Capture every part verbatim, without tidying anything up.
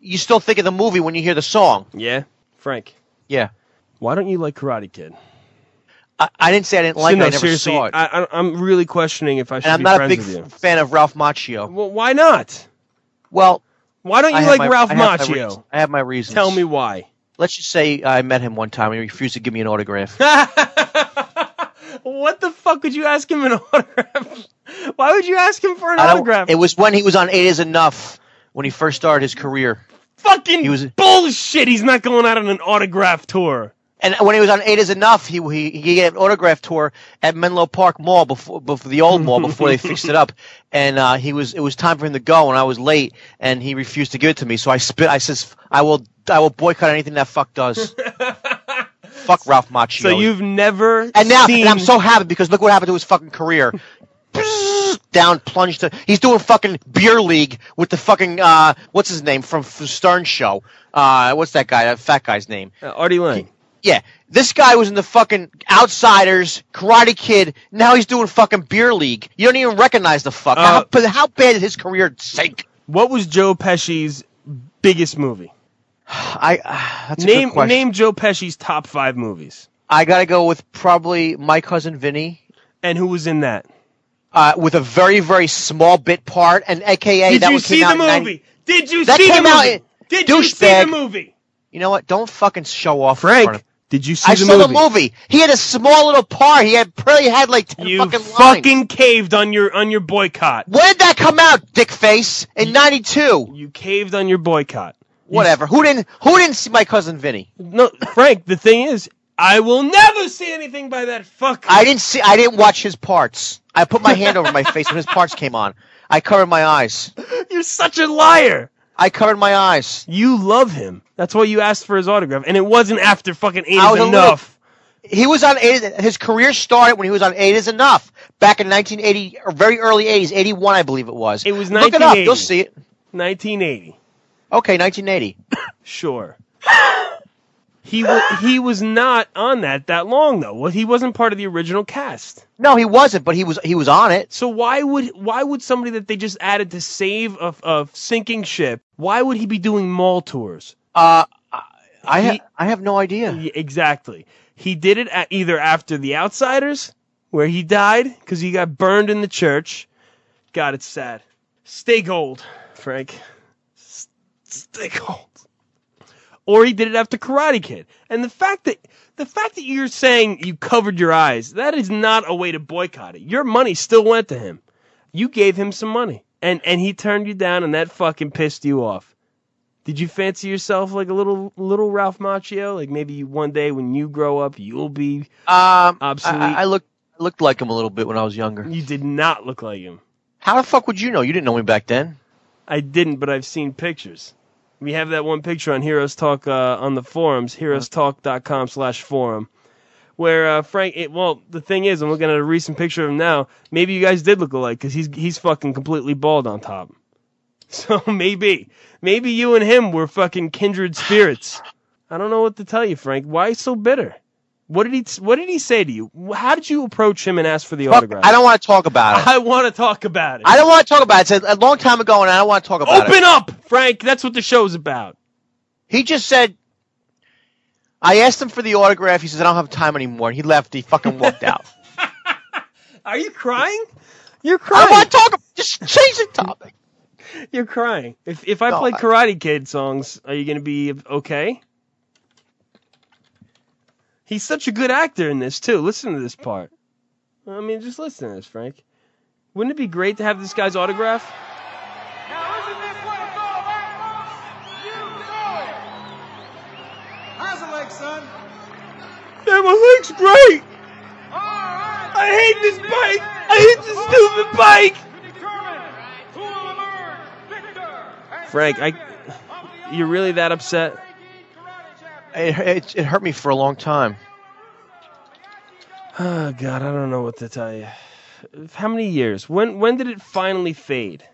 you still think of the movie when you hear the song. Yeah, Frank. Yeah. Why don't you like Karate Kid? I, I didn't say I didn't like so, no, it. I never seriously, saw it. I, I, I'm really questioning if I should and I'm be not a friends big with you. f- fan of Ralph Macchio. Well, why not? Well, why don't you I like my, Ralph I have Macchio? reasons. I have my reasons. Tell me why. Let's just say I met him one time and he refused to give me an autograph. What the fuck would you ask him an autograph? Why would you ask him for an I don't- autograph? It was when he was on Eight Is Enough, when he first started his career. Fucking He was- bullshit. He's not going out on an autograph tour. And when he was on Eight Is Enough, he he he gave an autograph tour at Menlo Park Mall before before the old mall before they fixed it up. And uh, he was it was time for him to go, and I was late, and he refused to give it to me. So I spit. I says I will I will boycott anything that fuck does. Fuck Ralph Macchio. So you've never and now seen... and I'm so happy because look what happened to his fucking career. Down, plunged to. He's doing fucking beer league with the fucking uh, what's his name from the Stern Show? Uh, what's that guy? That fat guy's name? Uh, Artie Lang. Yeah, this guy was in the fucking Outsiders, Karate Kid. Now he's doing fucking beer league. You don't even recognize the fuck. Uh, how, but how bad did his career sink? What was Joe Pesci's biggest movie? I uh, that's a name good question. name Joe Pesci's top five movies. I gotta go with probably My Cousin Vinny. And who was in that? Uh, with a very very small bit part, and A K A Did that you one see came out the in movie? ninety Did you That see the came out movie? in- Did you see douchebag. the movie? You know what? Don't fucking show off, in front Frank, of- did you see I the saw movie? the movie. He had a small little part. He had probably had like ten You fucking lines. fucking caved on your on your boycott. When did that come out, dickface? In ninety-two. You caved on your boycott. You Whatever. Who didn't? Who didn't see My Cousin Vinny? No, Frank, the thing is, I will never see anything by that fuck. I didn't see. I didn't watch his parts. I put my hand over my face when his parts came on. I covered my eyes. You're such a liar. I covered my eyes. You love him. That's why you asked for his autograph, and it wasn't after fucking Eight I Is was a Enough. He was on eight. His career started when he was on Eight Is Enough back in nineteen eighty, or very early eighties, eighty-one, I believe it was. It was Look it nineteen eighty. up. You'll see it. nineteen eighty. Okay, nineteen eighty. Sure. He wa- he was not on that that long though. Well, he wasn't part of the original cast. No, he wasn't, but he was. He was on it. So why would why would somebody that they just added to save a, a sinking ship? Why would he be doing mall tours? Uh, I He- ha- I have no idea. Yeah, exactly. He did it at either after The Outsiders, where he died because he got burned in the church. God, it's sad. Stay gold, Frank. S- Stay gold. Or he did it after Karate Kid. And the fact that the fact that you're saying you covered your eyes, that is not a way to boycott it. Your money still went to him. You gave him some money. And and he turned you down, and that fucking pissed you off. Did you fancy yourself like a little little Ralph Macchio? Like maybe one day when you grow up, you'll be Um, obsolete. I, I looked looked like him a little bit when I was younger. You did not look like him. How the fuck would you know? You didn't know me back then. I didn't, but I've seen pictures. We have that one picture on Heroes Talk uh, on the forums, heroes talk dot com slash forum, where uh, Frank. It, well, the thing is, I'm looking at a recent picture of him now. Maybe you guys did look alike because he's he's fucking completely bald on top. So maybe, maybe you and him were fucking kindred spirits. I don't know what to tell you, Frank. Why so bitter? What did he What did he say to you? How did you approach him and ask for the Fuck, autograph? I don't want to talk about it. I want to talk about it. I don't want to talk about it. It's a, a long time ago, and I don't want to talk about it. Open up, Frank. That's what the show's about. He just said, I asked him for the autograph. He says, I don't have time anymore. And he left. He fucking walked out. Are you crying? You're I crying. don't want to talk about Just change the topic. You're crying. If if I No, play I- Karate Kid songs, are you going to be okay? He's such a good actor in this, too. Listen to this part. I mean, just listen to this, Frank. Wouldn't it be great to have this guy's autograph? Now isn't this what it's all about, folks? You know it. How's the leg, son? Yeah, my leg's great. All right. I hate this bike. I hate this stupid bike. To determine who will emerge victor and Frank, I, champion of the you're really that upset? It, it, it hurt me for a long time. Oh, God, I don't know what to tell you. How many years? When when did it finally fade?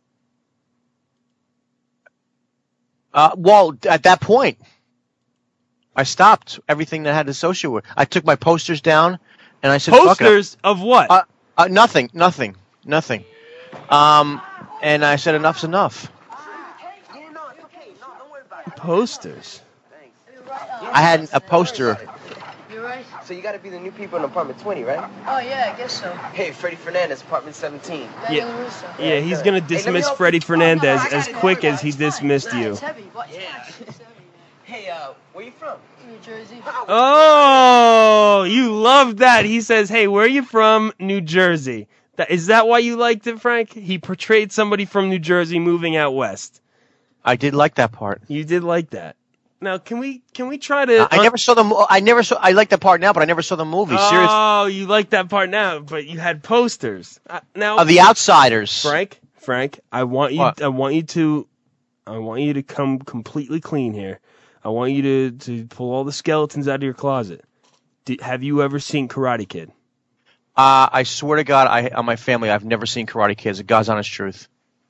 Uh, well, at that point, I stopped everything that had to associate with. I took my posters down, and I said, Fuck it. Posters of what? Uh, uh, nothing, nothing, nothing. Um, and I said, enough's enough. Posters. I had a poster. You're right. So you got to be the new people in apartment twenty, right? Oh, yeah, I guess so. Hey, Freddie Fernandez, apartment seventeen. Yeah. Daniel Russo. Yeah, he's gonna dismiss Freddie Fernandez as quick as he dismissed you. It's heavy. What? Yeah. It's heavy, Hey, uh, where you from? man. New Jersey. Oh, you love that. He says, "Hey, where are you from? New Jersey." That, is that why you liked it, Frank? He portrayed somebody from New Jersey moving out west. I did like that part. You did like that. Now, can we can we try to? I never saw the. mo- I never saw. I like that part now, but I never saw the movie. Seriously. Oh, you like that part now, but you had posters. Uh, now, Of The Outsiders. Frank, Frank, I want you. What? I want you to. I want you to come completely clean here. I want you to, to pull all the skeletons out of your closet. Did, have you ever seen Karate Kid? Uh, I swear to God, I on my family, I've never seen Karate Kids. The God's honest truth.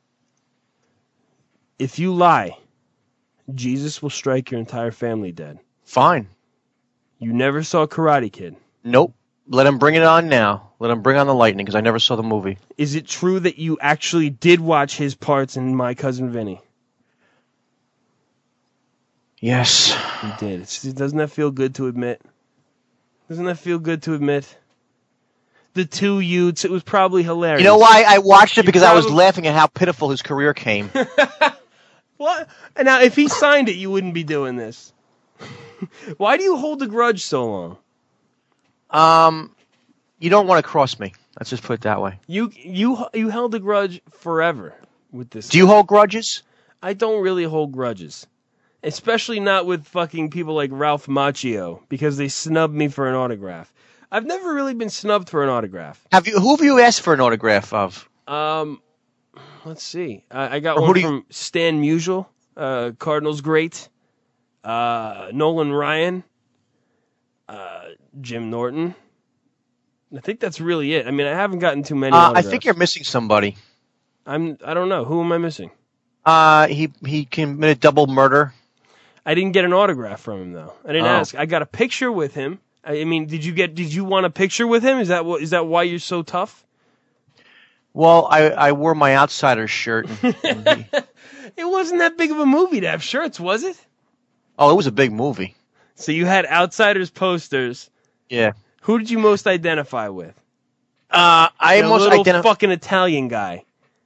If you lie, Jesus will strike your entire family dead. Fine. You never saw Karate Kid. Nope. Let him bring it on now. Let him bring on the lightning, because I never saw the movie. Is it true that you actually did watch his parts in My Cousin Vinny? Yes. You did. It's, doesn't that feel good to admit? Doesn't that feel good to admit? The two Utes, it was probably hilarious. You know why I watched it? You Because I was probably- laughing at how pitiful his career came. What? And now, if he signed it, you wouldn't be doing this. Why do you hold a grudge so long? Um, you don't want to cross me. Let's just put it that way. You you you held a grudge forever with this. Do you hold grudges? I don't really hold grudges. Especially not with fucking people like Ralph Macchio, because they snubbed me for an autograph. I've never really been snubbed for an autograph. Have you? Who have you asked for an autograph of? Um, let's see. I, I got Or who one do you- from Stan Musial, uh, Cardinals great. Uh, Nolan Ryan. Uh, Jim Norton. I think that's really it. I mean, I haven't gotten too many Uh, I autographs. think you're missing somebody. I'm. I don't know. Who am I missing? Uh, he he committed double murder. I didn't get an autograph from him though. I didn't Oh. ask. I got a picture with him. I I mean, did you get? Did you want a picture with him? Is that what? Is that why you're so tough? Well, I, I wore my Outsiders shirt. And, and he- It wasn't that big of a movie to have shirts, was it? oh, it was a big movie. So you had Outsiders posters. Yeah. Who did you most identify with? Uh, I The most little identify. fucking Italian guy,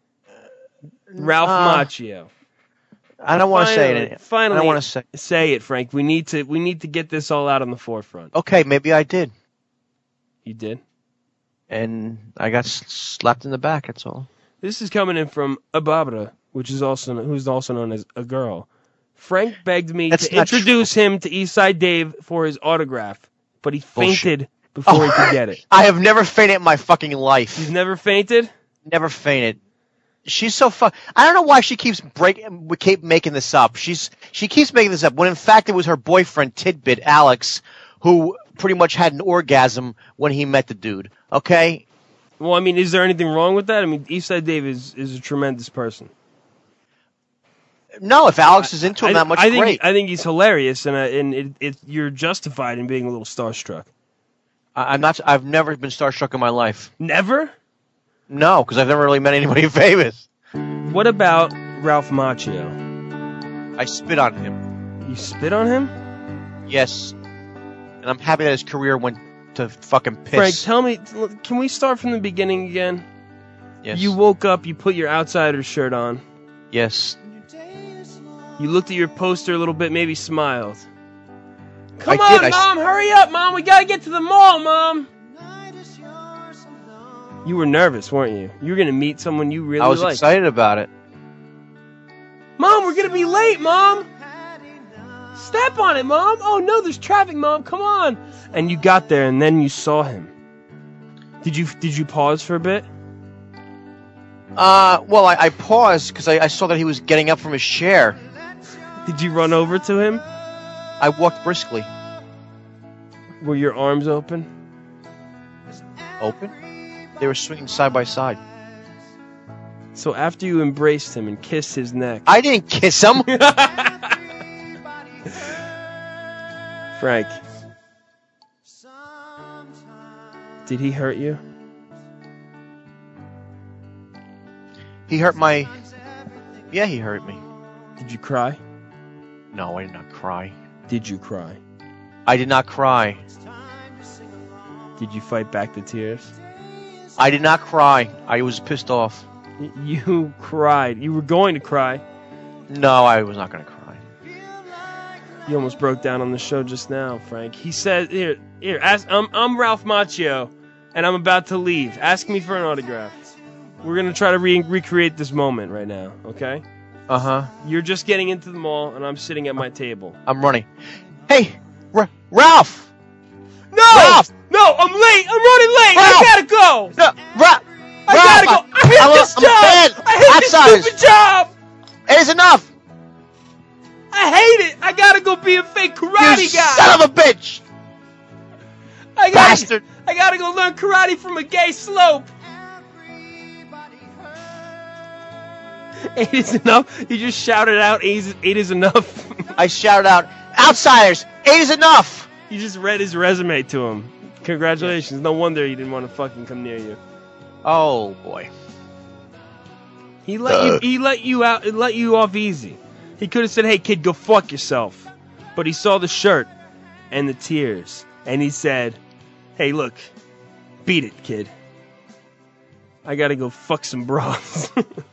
Ralph uh, Macchio. I don't want to say Finally- it. Finally, I don't want to say. say it, Frank. We need to. We need to get this all out on the forefront. Okay, maybe I did, You did. and I got s- slapped in the back. That's all. This is coming in from Ababra, which is also who's also known as a girl. Frank begged me That's to not introduce him to Eastside Dave for his autograph, but he Bullshit. fainted before he could get it. I have never fainted in my fucking life. He's never fainted. Never fainted. She's so fuck. I don't know why she keeps breaking. We keep making this up. She's she keeps making this up when in fact it was her boyfriend Tidbit Alex who pretty much had an orgasm when he met the dude. Okay. Well, I mean, is there anything wrong with that? I mean, Eastside Dave is, is a tremendous person. No, if Alex is into him I, that much, I think great. I think he's hilarious, and uh, and it, it, you're justified in being a little starstruck. I, I'm not. I've never been starstruck in my life. Never. No, because I've never really met anybody famous. What about Ralph Macchio? I spit on him. You spit on him? Yes, and I'm happy that his career went to fucking piss. Frank, tell me, can we start from the beginning again? yes. You woke up, you put your Outsiders shirt on, Yes. you looked at your poster a little bit, maybe smiled. Come I on, did, I s- Mom, hurry up, Mom, we gotta get to the mall, Mom! You were nervous, weren't you? You were gonna meet someone you really I was liked. excited about it. Mom, we're gonna be late, Mom! Step on it, Mom! Oh no, there's traffic, Mom, come on! And you got there, and then you saw him. Did you did you pause for a bit? Uh, well, I, I paused because I, I saw that he was getting up from his chair. Did you run over to him? I walked briskly. Were your arms open? Open? They were swinging side by side. So after you embraced him and kissed his neck, I didn't kiss him. Frank, did he hurt you? He hurt my. Yeah, he hurt me. Did you cry? No, I did not cry. Did you cry? I did not cry. Did you fight back the tears? I did not cry. I was pissed off. Y- You cried. You were going to cry. No, I was not going to cry. You almost broke down on the show just now, Frank. He said, "Here, here. Ask, I'm, I'm Ralph Macchio, and I'm about to leave. Ask me for an autograph. We're gonna try to re- recreate this moment right now, okay? Uh huh. You're just getting into the mall, and I'm sitting at my table. I'm running. Hey, R- Ralph! No, Ralph! no, I'm late. I'm running late. Ralph! I gotta go. No, Ra- I Ralph, gotta go. I hate I'm a- this I'm a job. fan. I hate Outsiders. this stupid job. It is enough! I hate it. I gotta go be a fake karate You guy. son of a bitch! I gotta, bastard. I gotta go learn karate from a gay slope. Eight is enough. You just shouted out, eight is, eight is enough. I shouted out, outsiders, eight is enough! You just read his resume to him. Congratulations. No wonder he didn't want to fucking come near you. Oh, boy. He let you. He let you out. Let you off easy. He could have said, "Hey, kid, go fuck yourself," but he saw the shirt and the tears, and he said, "Hey, look, beat it, kid. I gotta go fuck some bras."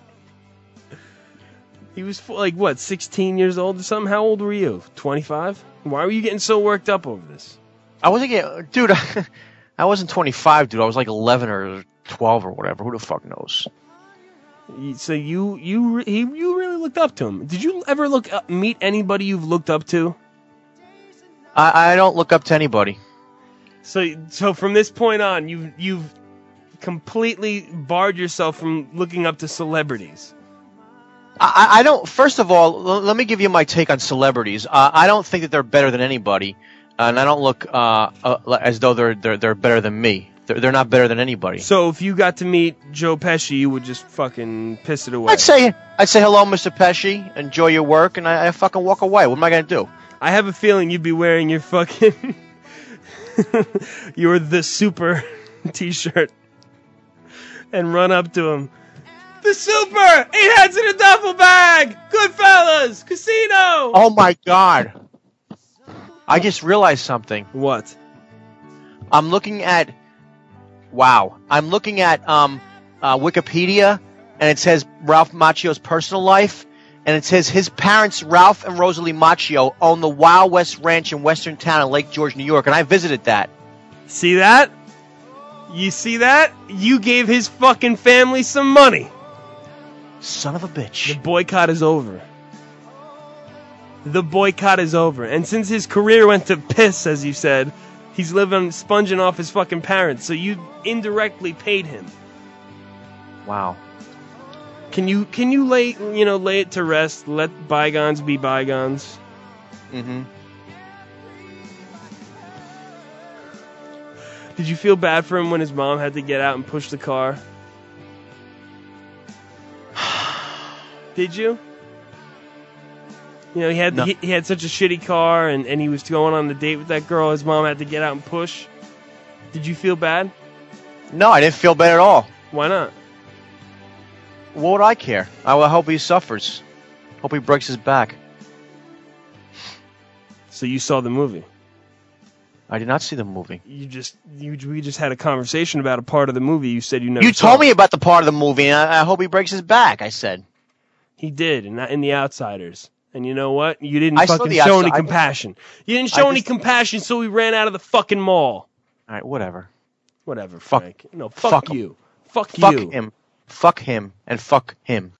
He was like what, sixteen years old or something? How old were you? twenty-five? Why were you getting so worked up over this? I wasn't getting, dude, I wasn't twenty-five, dude. I was like eleven or twelve or whatever. Who the fuck knows? So you you he, you really looked up to him. Did you ever look up, meet anybody you've looked up to? I, I don't look up to anybody. So so from this point on, you you've completely barred yourself from looking up to celebrities. I, I don't. First of all, l- let me give you my take on celebrities. Uh, I don't think that they're better than anybody, and I don't look uh, uh, as though they're they're they're better than me. They're, they're not better than anybody. So if you got to meet Joe Pesci, you would just fucking piss it away. I'd say I'd say hello, Mister Pesci. Enjoy your work, and I, I fucking walk away. What am I gonna do? I have a feeling you'd be wearing your fucking your the super T-shirt and run up to him. The super! Eight heads in a duffel bag! Goodfellas! Casino! Oh my God! I just realized something. What? I'm looking at. Wow. I'm looking at um, uh, Wikipedia, and it says Ralph Macchio's personal life, and it says his parents, Ralph and Rosalie Macchio, own the Wild West Ranch in Western Town in Lake George, New York, and I visited that. See that? You see that? You gave his fucking family some money. Son of a The bitch. boycott is over. The boycott is over. And since his career went to piss, as you said, he's living, sponging off his fucking parents, so you indirectly paid him. Wow. Can you can you lay you know lay it to rest? Let bygones be bygones. Mm-hmm. Did you feel bad for him when his mom had to get out and push the car? Did you? You know, he had No. he, he had such a shitty car, and, and he was going on a date with that girl. His mom had to get out and push. Did you feel bad? No, I didn't feel bad at all. Why not? What would I care? I will hope he suffers. Hope he breaks his back. So you saw the movie. I did not see the movie. You just you we just had a conversation about a part of the movie. You said you never. You saw told it. me about the part of the movie, and I, I hope he breaks his back, I said. He did, in, in The Outsiders. And you know what? You didn't I saw fucking The show any Outside- compassion. You didn't I show any just- compassion, so we ran out of the fucking mall. All right, whatever. Whatever, Fuck- Frank. No, fuck, fuck him. you. Fuck, Fuck you. him. Fuck him. And fuck him.